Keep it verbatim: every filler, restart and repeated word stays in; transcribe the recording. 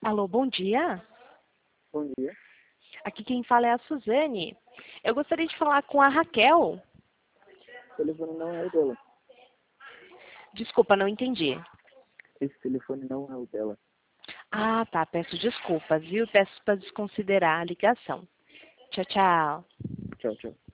Alô, bom dia. Bom dia. Aqui quem fala é a Suzane. Eu gostaria de falar com a Raquel. O telefone não é o dela. Desculpa, não entendi. Esse telefone não é o dela. Ah, tá. Peço desculpas, viu? Peço para desconsiderar a ligação. Tchau, tchau. Tchau, tchau.